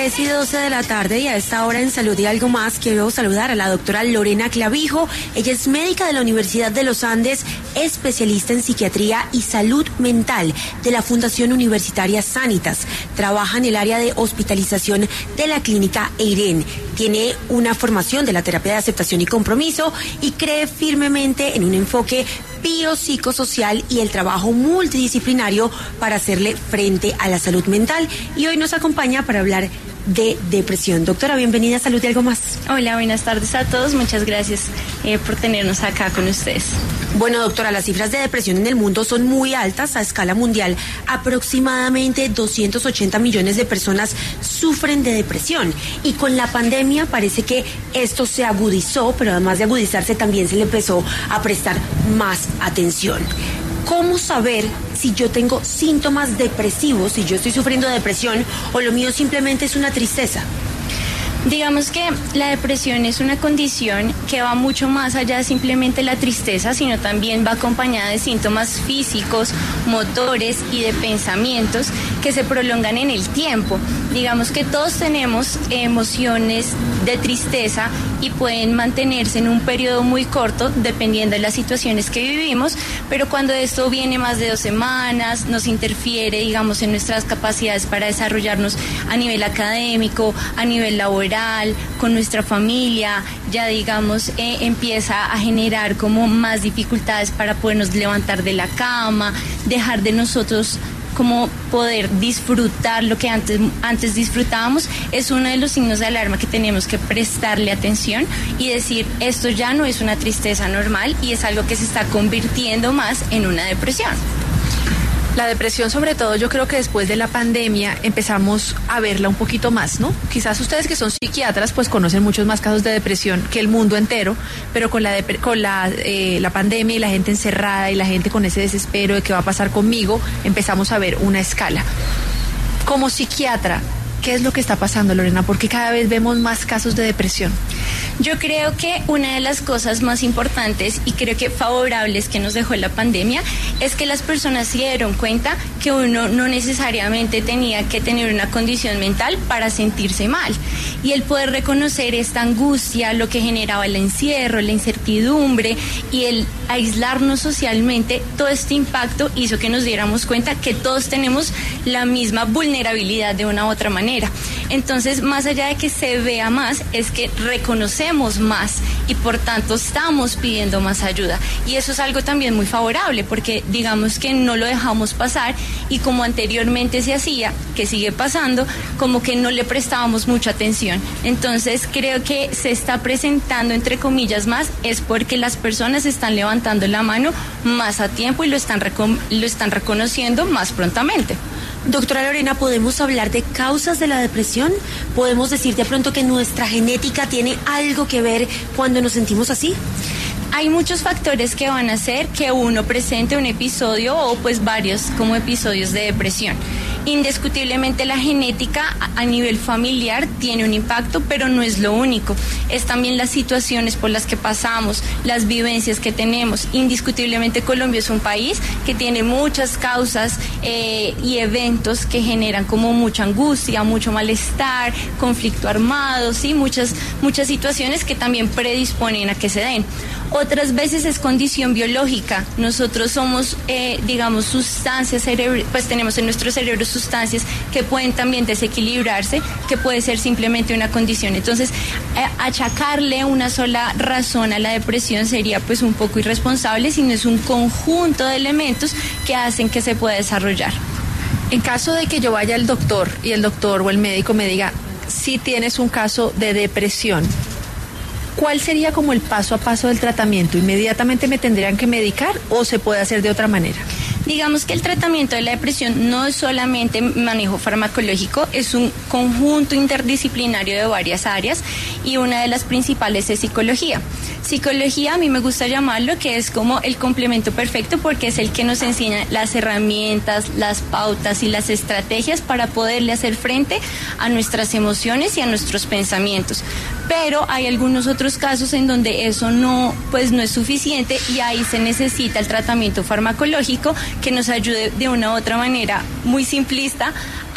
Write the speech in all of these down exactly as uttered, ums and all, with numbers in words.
tres y doce de la tarde y a esta hora en Salud y Algo Más quiero saludar a la doctora Lorena Clavijo. Ella es médica de la Universidad de los Andes, especialista en psiquiatría y salud mental de la Fundación Universitaria Sanitas. Trabaja en el área de hospitalización de la clínica EIREN. Tiene una formación de la terapia de aceptación y compromiso y cree firmemente en un enfoque biopsicosocial y el trabajo multidisciplinario para hacerle frente a la salud mental. Y hoy nos acompaña para hablar de depresión. Doctora, bienvenida a Salud y Algo Más. Hola, buenas tardes a todos. Muchas gracias eh, por tenernos acá con ustedes. Bueno, doctora, las cifras de depresión en el mundo son muy altas a escala mundial. Aproximadamente doscientos ochenta millones de personas sufren de depresión. Y con la pandemia parece que esto se agudizó, pero además de agudizarse también se le empezó a prestar más atención. ¿Cómo saber si yo tengo síntomas depresivos, si yo estoy sufriendo de depresión o lo mío simplemente es una tristeza? Digamos que la depresión es una condición que va mucho más allá de simplemente la tristeza, sino también va acompañada de síntomas físicos, motores y de pensamientos que se prolongan en el tiempo. Digamos que todos tenemos emociones de tristeza y pueden mantenerse en un periodo muy corto dependiendo de las situaciones que vivimos, pero cuando esto viene más de dos semanas, nos interfiere, digamos, en nuestras capacidades para desarrollarnos a nivel académico, a nivel laboral, con nuestra familia, ya digamos eh, empieza a generar como más dificultades para podernos levantar de la cama, dejar de nosotros como poder disfrutar lo que antes, antes disfrutábamos. Es uno de los signos de alarma que tenemos que prestarle atención y decir, esto ya no es una tristeza normal y es algo que se está convirtiendo más en una depresión. La depresión, sobre todo, yo creo que después de la pandemia empezamos a verla un poquito más, ¿no? Quizás ustedes que son psiquiatras pues conocen muchos más casos de depresión que el mundo entero, pero con la dep- con la, eh, la pandemia y la gente encerrada y la gente con ese desespero de qué va a pasar conmigo, empezamos a ver una escala. Como psiquiatra, ¿qué es lo que está pasando, Lorena? ¿Por qué cada vez vemos más casos de depresión? Yo creo que una de las cosas más importantes y creo que favorables que nos dejó la pandemia es que las personas se dieron cuenta que uno no necesariamente tenía que tener una condición mental para sentirse mal. Y el poder reconocer esta angustia, lo que generaba el encierro, la incertidumbre y el aislarnos socialmente, todo este impacto hizo que nos diéramos cuenta que todos tenemos la misma vulnerabilidad de una u otra manera. Entonces, más allá de que se vea más, es que reconocemos más y por tanto estamos pidiendo más ayuda. Y eso es algo también muy favorable porque digamos que no lo dejamos pasar y como anteriormente se hacía, que sigue pasando, como que no le prestábamos mucha atención. Entonces, creo que se está presentando, entre comillas, más, es porque las personas están levantando la mano más a tiempo y lo están, reco- lo están reconociendo más prontamente. Doctora Lorena, ¿podemos hablar de causas de la depresión? ¿Podemos decir de pronto que nuestra genética tiene algo que ver cuando nos sentimos así? Hay muchos factores que van a hacer que uno presente un episodio o pues varios como episodios de depresión. Indiscutiblemente la genética a nivel familiar tiene un impacto, pero no es lo único. Es también las situaciones por las que pasamos, las vivencias que tenemos. Indiscutiblemente Colombia es un país que tiene muchas causas eh, y eventos que generan como mucha angustia, mucho malestar, conflicto armado, ¿sí? muchas, muchas situaciones que también predisponen a que se den. Otras veces es condición biológica. Nosotros somos, eh, digamos, sustancias cerebrales, pues tenemos en nuestro cerebro sustancias que pueden también desequilibrarse, que puede ser simplemente una condición. Entonces, eh, achacarle una sola razón a la depresión sería pues un poco irresponsable, sino es un conjunto de elementos que hacen que se pueda desarrollar. En caso de que yo vaya al doctor y el doctor o el médico me diga, si tienes un caso de depresión, ¿cuál sería como el paso a paso del tratamiento? ¿Inmediatamente me tendrían que medicar o se puede hacer de otra manera? Digamos que el tratamiento de la depresión no es solamente manejo farmacológico, es un conjunto interdisciplinario de varias áreas y una de las principales es psicología. Psicología, a mí me gusta llamarlo, que es como el complemento perfecto porque es el que nos enseña las herramientas, las pautas y las estrategias para poderle hacer frente a nuestras emociones y a nuestros pensamientos. Pero hay algunos otros casos en donde eso no, pues no es suficiente y ahí se necesita el tratamiento farmacológico que nos ayude de una u otra manera muy simplista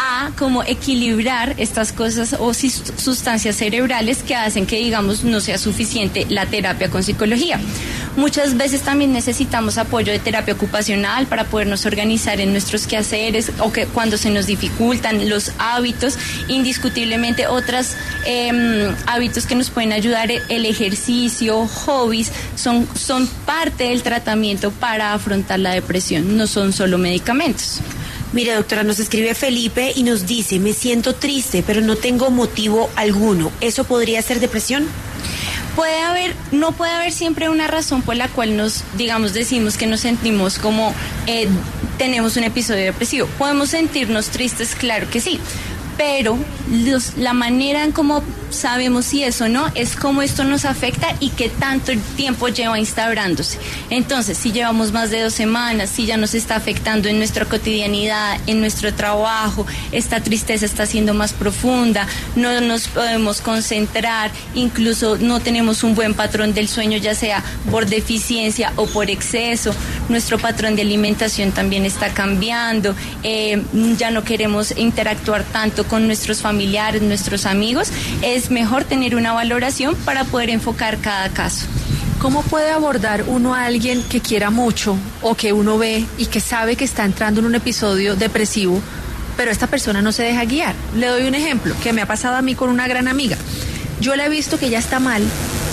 a como equilibrar estas cosas o sustancias cerebrales que hacen que, digamos, no sea suficiente la terapia con psicología. Muchas veces también necesitamos apoyo de terapia ocupacional para podernos organizar en nuestros quehaceres o que cuando se nos dificultan los hábitos, indiscutiblemente otros eh, hábitos que nos pueden ayudar, el ejercicio, hobbies, son, son parte del tratamiento para afrontar la depresión, no son solo medicamentos. Mire, doctora, nos escribe Felipe y nos dice, me siento triste, pero no tengo motivo alguno. ¿Eso podría ser depresión? Puede haber, no puede haber siempre una razón por la cual nos, digamos, decimos que nos sentimos como eh, tenemos un episodio depresivo. Podemos sentirnos tristes, claro que sí, pero los, la manera en cómo sabemos si eso o no es cómo esto nos afecta y qué tanto tiempo lleva instaurándose. Entonces, si llevamos más de dos semanas, si ya nos está afectando en nuestra cotidianidad, en nuestro trabajo, esta tristeza está siendo más profunda, no nos podemos concentrar, incluso no tenemos un buen patrón del sueño, ya sea por deficiencia o por exceso, nuestro patrón de alimentación también está cambiando, eh, ya no queremos interactuar tanto con nuestros familiares, nuestros amigos, es mejor tener una valoración para poder enfocar cada caso. ¿Cómo puede abordar uno a alguien que quiera mucho o que uno ve y que sabe que está entrando en un episodio depresivo, pero esta persona no se deja guiar? Le doy un ejemplo que me ha pasado a mí con una gran amiga. Yo le he visto que ella está mal,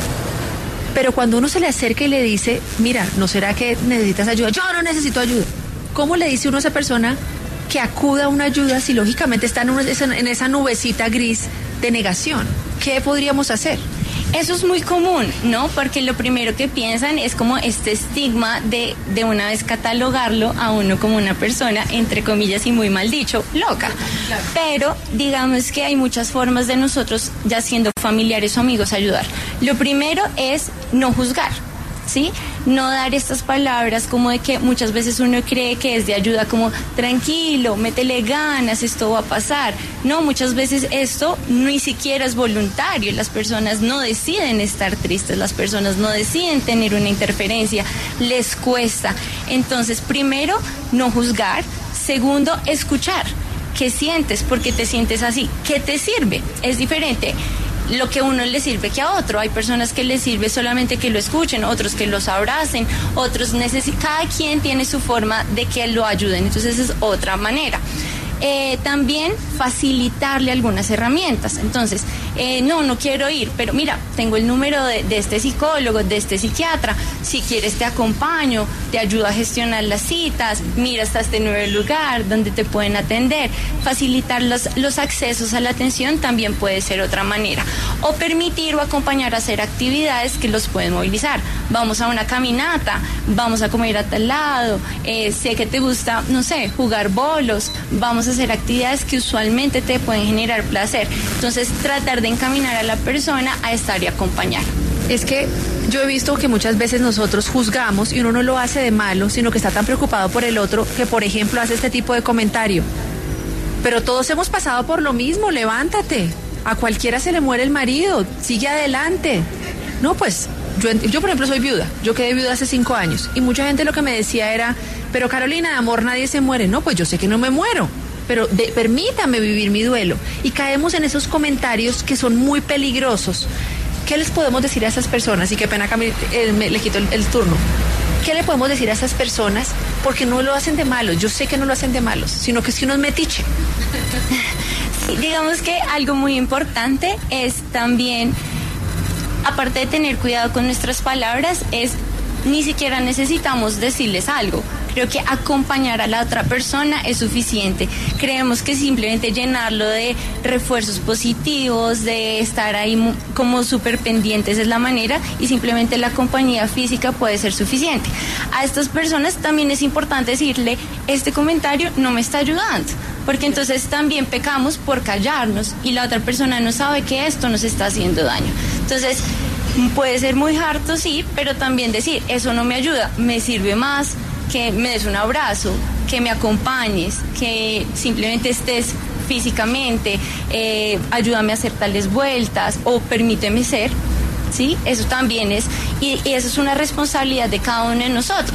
pero cuando uno se le acerca y le dice, mira, ¿no será que necesitas ayuda? Yo no necesito ayuda. ¿Cómo le dice uno a esa persona que acuda a una ayuda si lógicamente está en, una, en esa nubecita gris de negación? ¿Qué podríamos hacer? Eso es muy común, ¿no? Porque lo primero que piensan es como este estigma de de una vez catalogarlo a uno como una persona, entre comillas y muy mal dicho, loca. Claro. Pero digamos que hay muchas formas de nosotros, ya siendo familiares o amigos, ayudar. Lo primero es no juzgar, ¿sí? No dar estas palabras como de que muchas veces uno cree que es de ayuda, como tranquilo, métele ganas, esto va a pasar. No, muchas veces esto ni siquiera es voluntario, las personas no deciden estar tristes, las personas no deciden tener una interferencia, les cuesta. Entonces, primero, no juzgar. Segundo, escuchar. ¿Qué sientes? ¿Por qué te sientes así? ¿Qué te sirve? Es diferente lo que a uno le sirve que a otro. Hay personas que les sirve solamente que lo escuchen, otros que los abracen, otros necesitan, cada quien tiene su forma de que lo ayuden, entonces es otra manera. Eh, también facilitarle algunas herramientas. Entonces, eh, no, no quiero ir, pero mira, tengo el número de, de este psicólogo, de este psiquiatra, si quieres te acompaño, te ayudo a gestionar las citas, mira hasta este nuevo lugar donde te pueden atender. Facilitar los, los accesos a la atención también puede ser otra manera. O permitir o acompañar a hacer actividades que los pueden movilizar. Vamos a una caminata, vamos a comer a tal lado, eh, sé que te gusta, no sé, jugar bolos, vamos a hacer actividades que usualmente te pueden generar placer. Entonces, tratar de encaminar a la persona a estar y acompañar. Es que yo he visto que muchas veces nosotros juzgamos y uno no lo hace de malo, sino que está tan preocupado por el otro que, por ejemplo, hace este tipo de comentario. Pero todos hemos pasado por lo mismo, levántate. A cualquiera se le muere el marido, sigue adelante. No, pues, yo, yo por ejemplo soy viuda, yo quedé viuda hace cinco años y mucha gente lo que me decía era, pero Carolina, de amor nadie se muere. No, pues yo sé que no me muero, pero de, permítame vivir mi duelo. Y caemos en esos comentarios que son muy peligrosos. ¿Qué les podemos decir a esas personas? Y qué pena que me, eh, me, le quito el, el turno. ¿Qué le podemos decir a esas personas? Porque no lo hacen de malos, yo sé que no lo hacen de malos, sino que es que uno es metiche. Sí, digamos que algo muy importante es también, aparte de tener cuidado con nuestras palabras, es ni siquiera necesitamos decirles algo. Creo que acompañar a la otra persona es suficiente. Creemos que simplemente llenarlo de refuerzos positivos, de estar ahí como súper pendientes es la manera, y simplemente la compañía física puede ser suficiente. A estas personas también es importante decirle, este comentario no me está ayudando, porque entonces también pecamos por callarnos y la otra persona no sabe que esto nos está haciendo daño. Entonces, puede ser muy harto, sí, pero también decir, eso no me ayuda, me sirve más que me des un abrazo, que me acompañes, que simplemente estés físicamente, eh, ayúdame a hacer tales vueltas o permíteme ser, ¿sí? Eso también es, y, y eso es una responsabilidad de cada uno de nosotros,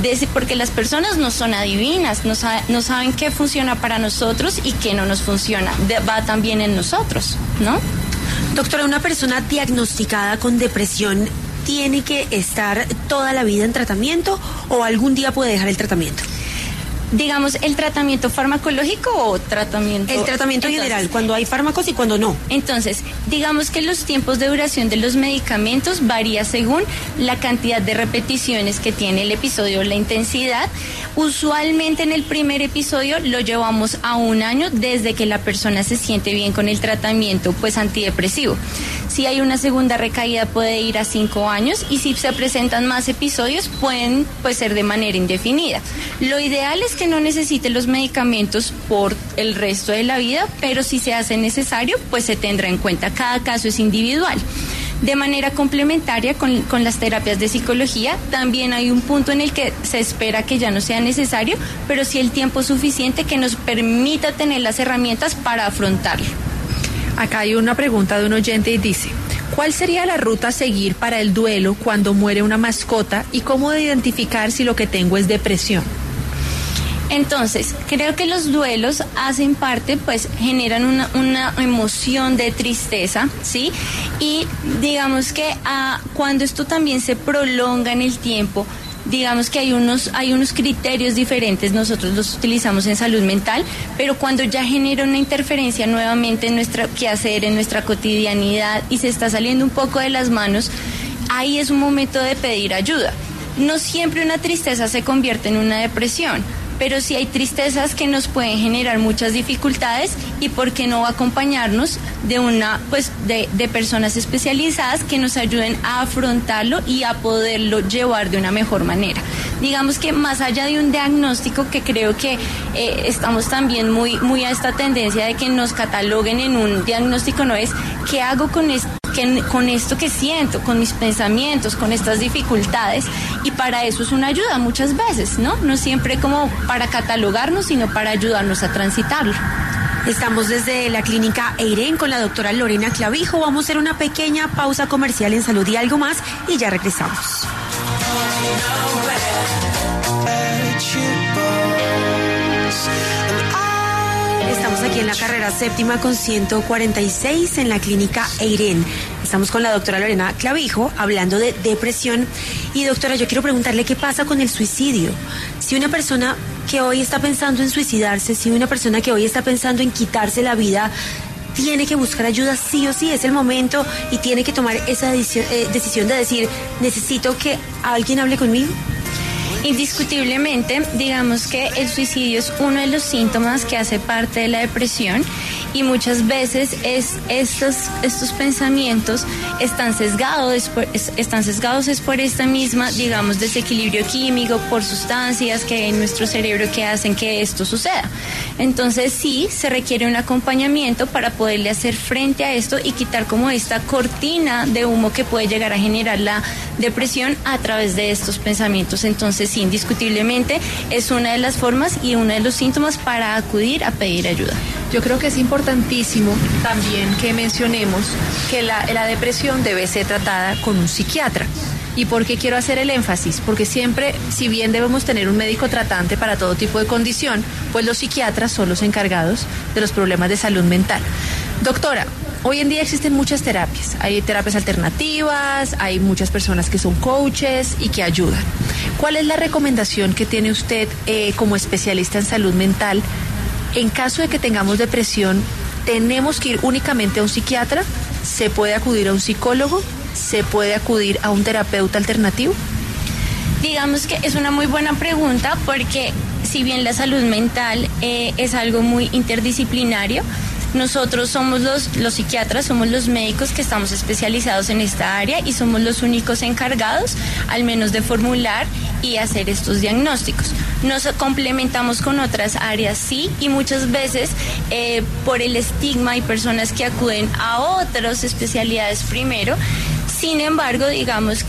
de, porque las personas no son adivinas, no, sabe, no saben qué funciona para nosotros y qué no nos funciona, de, va también en nosotros, ¿no? Doctora, una persona diagnosticada con depresión, ¿tiene que estar toda la vida en tratamiento o algún día puede dejar el tratamiento? Digamos, ¿el tratamiento farmacológico o tratamiento? El tratamiento entonces, general, cuando hay fármacos y cuando no. Entonces, digamos que los tiempos de duración de los medicamentos varía según la cantidad de repeticiones que tiene el episodio o la intensidad. Usualmente en el primer episodio lo llevamos a un año desde que la persona se siente bien con el tratamiento pues antidepresivo. Si hay una segunda recaída puede ir a cinco años y si se presentan más episodios pueden pues ser de manera indefinida. Lo ideal es que no necesite los medicamentos por el resto de la vida, pero si se hace necesario pues se tendrá en cuenta. Cada caso es individual. De manera complementaria con, con las terapias de psicología, también hay un punto en el que se espera que ya no sea necesario, pero sí el tiempo suficiente que nos permita tener las herramientas para afrontarlo. Acá hay una pregunta de un oyente y dice, ¿cuál sería la ruta a seguir para el duelo cuando muere una mascota y cómo identificar si lo que tengo es depresión? Entonces, creo que los duelos hacen parte, pues generan una, una emoción de tristeza, ¿sí? Y digamos que ah, cuando esto también se prolonga en el tiempo, digamos que hay unos, hay unos criterios diferentes, nosotros los utilizamos en salud mental, pero cuando ya genera una interferencia nuevamente en nuestra quehacer, en nuestra cotidianidad y se está saliendo un poco de las manos, ahí es un momento de pedir ayuda. No siempre una tristeza se convierte en una depresión, pero sí hay tristezas que nos pueden generar muchas dificultades y por qué no acompañarnos de una pues de, de personas especializadas que nos ayuden a afrontarlo y a poderlo llevar de una mejor manera. Digamos que más allá de un diagnóstico, que creo que eh, estamos también muy, muy a esta tendencia de que nos cataloguen en un diagnóstico, no es ¿qué hago con esto? Que, con esto que siento, con mis pensamientos, con estas dificultades, y para eso es una ayuda muchas veces, ¿no? No siempre como para catalogarnos, sino para ayudarnos a transitarlo. Estamos desde la clínica Eiren con la doctora Lorena Clavijo. Vamos a hacer una pequeña pausa comercial en Salud y Algo Más y ya regresamos. Estamos aquí en la carrera séptima con ciento cuarenta y seis en la clínica Eiren. Estamos con la doctora Lorena Clavijo hablando de depresión. Y doctora, yo quiero preguntarle qué pasa con el suicidio. Si una persona que hoy está pensando en suicidarse, si una persona que hoy está pensando en quitarse la vida, tiene que buscar ayuda sí o sí, es el momento y tiene que tomar esa decisión, eh, decisión de decir, necesito que alguien hable conmigo. Indiscutiblemente, digamos que el suicidio es uno de los síntomas que hace parte de la depresión y muchas veces es estos, estos pensamientos están sesgados, es por, es, están sesgados es por esta misma, digamos, desequilibrio químico, por sustancias que hay en nuestro cerebro que hacen que esto suceda. Entonces sí, se requiere un acompañamiento para poderle hacer frente a esto y quitar como esta cortina de humo que puede llegar a generar la depresión a través de estos pensamientos. Entonces sí, indiscutiblemente es una de las formas y uno de los síntomas para acudir a pedir ayuda. Yo creo que es importantísimo también que mencionemos que la, la depresión debe ser tratada con un psiquiatra. ¿Y por qué quiero hacer el énfasis? Porque siempre, si bien debemos tener un médico tratante para todo tipo de condición, pues los psiquiatras son los encargados de los problemas de salud mental. Doctora, hoy en día existen muchas terapias, hay terapias alternativas, hay muchas personas que son coaches y que ayudan. ¿Cuál es la recomendación que tiene usted eh, como especialista en salud mental? En caso de que tengamos depresión, ¿tenemos que ir únicamente a un psiquiatra? ¿Se puede acudir a un psicólogo? ¿Se puede acudir a un terapeuta alternativo? Digamos que es una muy buena pregunta porque si bien la salud mental eh, es algo muy interdisciplinario, nosotros somos los, los psiquiatras, somos los médicos que estamos especializados en esta área y somos los únicos encargados, al menos de formular y hacer estos diagnósticos. Nos complementamos con otras áreas, sí, y muchas veces eh, por el estigma hay personas que acuden a otras especialidades primero. Sin embargo, digamos que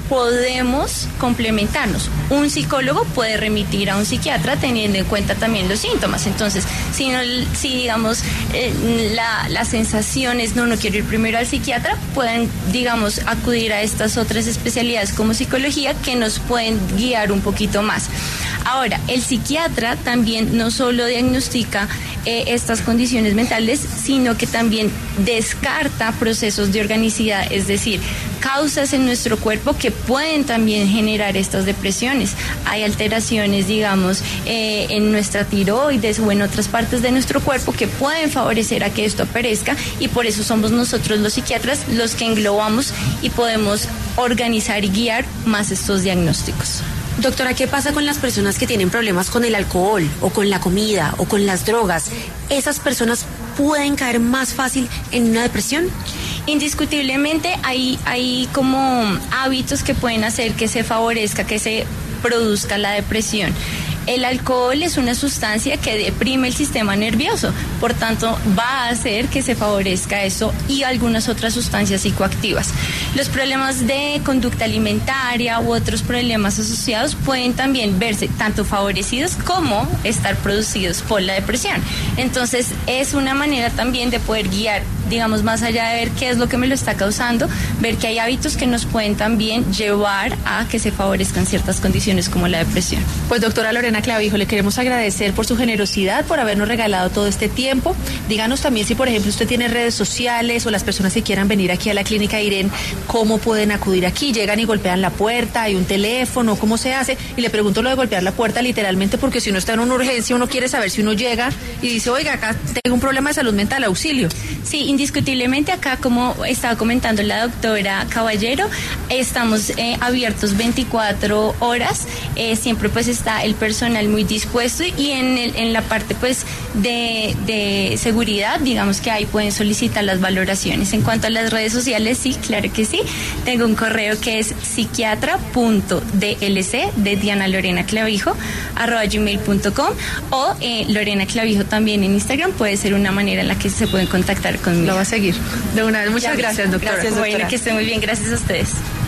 podemos complementarnos. Un psicólogo puede remitir a un psiquiatra teniendo en cuenta también los síntomas. Entonces, si, no, si digamos, eh, la, la sensación es no, no quiero ir primero al psiquiatra, pueden, digamos, acudir a estas otras especialidades como psicología que nos pueden guiar un poquito más. Ahora, el psiquiatra también no solo diagnostica eh, estas condiciones mentales, sino que también descarta procesos de organicidad, es decir, causas en nuestro cuerpo que pueden también generar estas depresiones. Hay alteraciones, digamos, eh, en nuestra tiroides o en otras partes de nuestro cuerpo que pueden favorecer a que esto aparezca, y por eso somos nosotros los psiquiatras los que englobamos y podemos organizar y guiar más estos diagnósticos. Doctora, ¿qué pasa con las personas que tienen problemas con el alcohol o con la comida o con las drogas? ¿Esas personas pueden caer más fácil en una depresión? Indiscutiblemente hay, hay como hábitos que pueden hacer que se favorezca, que se produzca la depresión. El alcohol es una sustancia que deprime el sistema nervioso, por tanto va a hacer que se favorezca eso, y algunas otras sustancias psicoactivas. Los problemas de conducta alimentaria u otros problemas asociados pueden también verse tanto favorecidos como estar producidos por la depresión. Entonces es una manera también de poder guiar, digamos, más allá de ver qué es lo que me lo está causando, ver que hay hábitos que nos pueden también llevar a que se favorezcan ciertas condiciones como la depresión. Pues doctora Lorena Clavijo, le queremos agradecer por su generosidad, por habernos regalado todo este tiempo. Díganos también si, por ejemplo, usted tiene redes sociales o las personas que quieran venir aquí a la Clínica IREN, ¿cómo pueden acudir aquí? ¿Llegan y golpean la puerta? ¿Hay un teléfono? ¿Cómo se hace? Y le pregunto lo de golpear la puerta literalmente porque si uno está en una urgencia, uno quiere saber si uno llega y dice, oiga, acá tengo un problema de salud mental, auxilio. Sí, indiscutiblemente acá, como estaba comentando la doctora Caballero, estamos eh, abiertos veinticuatro horas, eh, siempre pues está el personal muy dispuesto, y en, el, en la parte pues de, de seguridad, digamos que ahí pueden solicitar las valoraciones. En cuanto a las redes sociales, sí, claro que sí, tengo un correo que es psiquiatra punto d l c de Diana Lorena Clavijo arroba gmail punto com, o eh, Lorena Clavijo también en Instagram puede ser una manera en la que se pueden contactar conmigo. Lo va a seguir. De una vez, muchas gracias, doctora. Gracias, doctora. Bueno, que esté muy bien, gracias a ustedes.